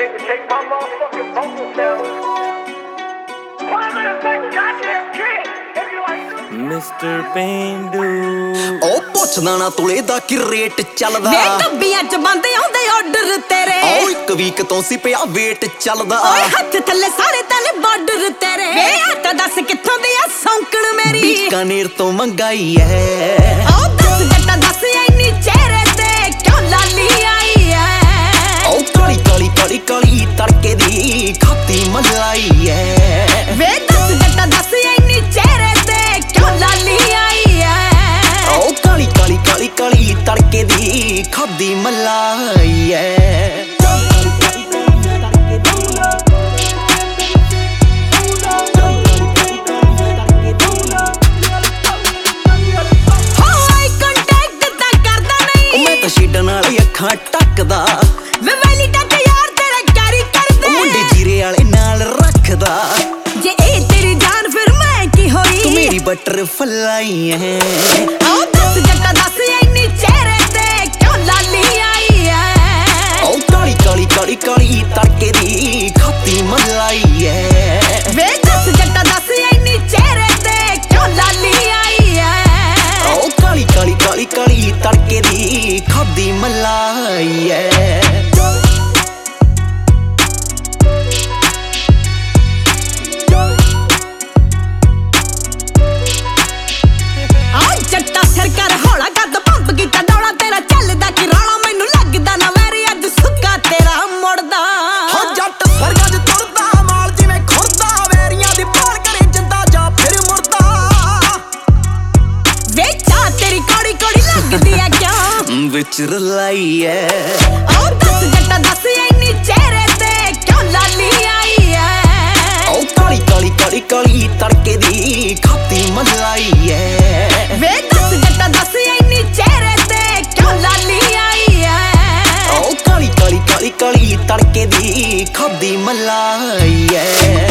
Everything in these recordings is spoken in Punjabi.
nigga take my motherfucking vocal sample. Why am I a fucking goddamn kid? If you like Mr. Pendu ਉਹ ਪੁੱਛਦਾ ਨਾ ਤੁਲੇ ਦਾ ਕੀ ਰੇਟ ਚੱਲਦਾ ਵੇ ਡੱਬੀਆਂ ਚ ਬੰਦ ਆਉਂਦੇ ਆਰਡਰ ਤੇਰੇ ਉਹ ਇੱਕ ਵੀਕ ਤੋਂ ਸੀ ਪਿਆ ਵੇਟ ਚੱਲਦਾ ਓਏ ਹੱਥ ਥੱਲੇ ਸਾਰੇ ਤਲੇ ਬਾਰਡਰ ਤੇਰੇ ਵੇ ਆਟਾ ਦੱਸ ਕਿੱਥੋਂ ਦੀ ਆ ਸੌਂਕਣ ਮੇਰੀ ਬੀਕਾਨੇਰ ਤੋਂ ਮੰਗਾਈ ਐ ਉਹ ਦੱਸ ਜੱਟਾ ਦੱਸ ਇੰਨੀ ਚਿਹਰੇ ਤੇ ਕਿਉਂ ਲਾਲੀ ਆਈ ਐ ਉਹ ਕਾਲੀ ਕਾਲੀ ਕਾਲੀ ਕਾਲੀ ਤੜਕੇ ਦੀ ਖਾਤੀ ਮਲਾਈ ਐ ਵੇ ਦੱਸ ਜੱਟਾ ਦੱਸ ਇੰਨੀ ਚਿਹਰੇ ਤੇ ਕਿਉਂ ਲਾਲੀ ਆਈ ਐ ਉਹ ਕਾਲੀ ਕਾਲੀ ਕਾਲੀ ਕਾਲੀ ਤੜਕੇ ਦੀ ਖਾਦੀ ਮਲਾਈ ਐ ਛੇਡਣ ਵਾਲੀ ਅੱਖਾਂ ਟੱਕਦਾ ਵੇ ਵੈਲੀ ਟੱਕ ਯਾਰ ਤੇਰਾ ਕੈਰੀ ਕਰਦੇ ਮੁੰਡੇ ਜੀਰੇ ਵਾਲੇ ਨਾਲ ਰੱਖਦਾ ਜੇ ਇਹ ਤੇਰੀ ਜਾਨ ਫਿਰ ਮੈਂ ਕੀ ਹੋਈ ਤੂੰ ਮੇਰੀ ਬਟਰਫਲਾਈ ਐ ਉਹ ਦੱਸ ਜੱਟਾ ਦੱਸ ਇੰਨੀ ਚਿਹਰੇ ਤੇ ਕਿਉਂ ਲਾਲੀ ਆਈ ਐ ਉਹ ਕਾਲੀ ਕਾਲੀ ਕਾਲੀ ਕਾਲੀ ਤੜਕੇ ਦੀ ਖਾਤੀ ਮਲਾਈ ਐ ਵੇ ਦੱਸ ਜੱਟਾ ਦੱਸ ਇੰਨੀ ਚਿਹਰੇ ਤੇ ਕਿਉਂ ਲਾਲੀ ਆਈ ਐ ਉਹ ਕਾਲੀ ਕਾਲੀ ਕਾਲੀ ਕਾਲੀ ਤੜਕੇ ਦੀ ਖਾਦੀ ਮਲਾਈ ਐ ਜੱਟਾ ਸਿਰ ਕਰ ਹੌਲਾ ਕੱਦ ਪੰਪ ਕੀਤਾ ਡੋਲਾ ਤੇਰਾ ਚੱਲਦਾ ਕਿ ਰਾਣਾ ਮੈਨੂੰ ਲੱਗਦਾ ਨਾ ਵੈਰੀ ਅੱਜ ਸੁੱਕਾ ਤੇਰਾ ਮੁੜਦਾ ਹੋ ਜੱਟ ਸਰਗਾਂ 'ਚ ਤੁਰਦਾ ਮਾਲ ਜਿਵੇਂ ਖੁਰਦਾ ਵੈਰੀਆਂ ਦੀ ਪਾਲ ਕਰੇ ਜਿੰਦਾ ਜਾਂ ਫਿਰ ਮੁਰਦਾ ਵੇ ਚਾਹ ਤੇਰੀ ਕੋੜੀ ਕੋੜੀ ਲੱਗਦੀ ਐ ਕਿਉਂ ਵਿੱਚ ਰਲਾਈ ਐ ਉਹ ਦੱਸ ਜੱਟਾ ਦੱਸ ਇੰਨੀ ਚਿਹਰੇ ਤੇ ਕਿਉਂ ਲਾਲੀ ਆਈ ਐ ਉਹ ਕਾਲੀ ਕਾਲੀ ਕਾਲੀ ਕਾਲੀ ਤੜਕੇ ਦੀ ਖਾਤੀ ਮਲਾਈ ਐ ਵੇ ਦੱਸ ਜੱਟਾ ਦੱਸ ਇੰਨੀ ਚਿਹਰੇ ਤੇ ਕਿਉਂ ਲਾਲੀ ਆਈ ਐ ਉਹ ਕਾਲੀ ਕਾਲੀ ਕਾਲੀ ਕਾਲੀ ਤੜਕੇ ਦੀ ਖਾਦੀ ਮਲਾਈ ਐ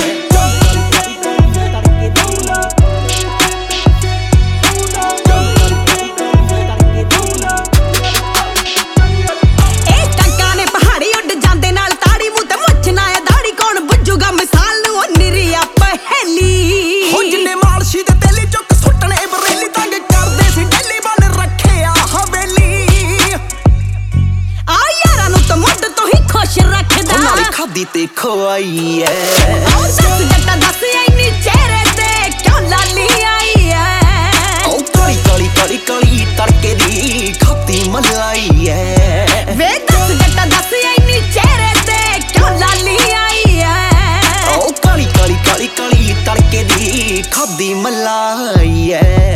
ਖਾਦੀ ਤੇ ਖਵਾਈ ਐ ਉਹ ਦੱਸ ਜੱਟਾ ਦੱਸ ਇੰਨੀ ਚਿਹਰੇ ਤੇ ਕਿਉਂ ਲਾਲੀ ਆਈ ਐ ਉਹ ਕਾਲੀ ਕਾਲੀ ਕਾਲੀ ਕਾਲੀ ਤੜਕੇ ਦੀ ਖਾਤੀ ਮਲਾਈ ਐ ਵੇ ਦੱਸ ਜੱਟਾ ਦੱਸ ਇੰਨੀ ਚਿਹਰੇ ਤੇ ਕਿਉਂ ਲਾਲੀ ਆਈ ਐ ਉਹ ਕਾਲੀ ਕਾਲੀ ਕਾਲੀ ਕਾਲੀ ਤੜਕੇ ਦੀ ਖਾਦੀ ਮਲਾਈ ਐ